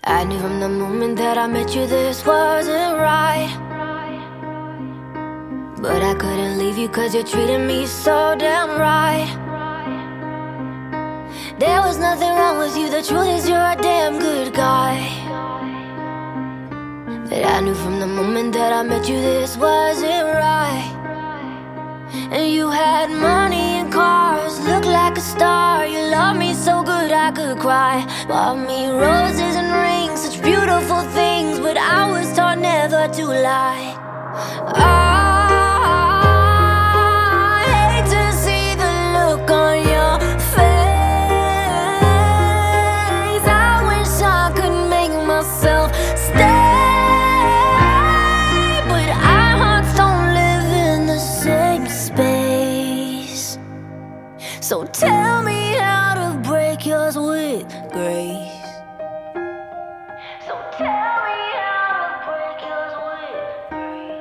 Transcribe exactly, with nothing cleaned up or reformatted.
I knew from the moment that I met you this wasn't right, but I couldn't leave you cause you treated me so damn right. There was nothing wrong with you, the truth is you're a damn good guy. But I knew from the moment that I met you this wasn't right. And you had money and cars, looked like a star. You loved me so good I could cry. Bought me roses and rings, such beautiful things, but I was taught never to lie. I hate to see the look on your face. I wish I could make myself stay, but our hearts don't live in the same space. So tell me how to break yours with grace. So tell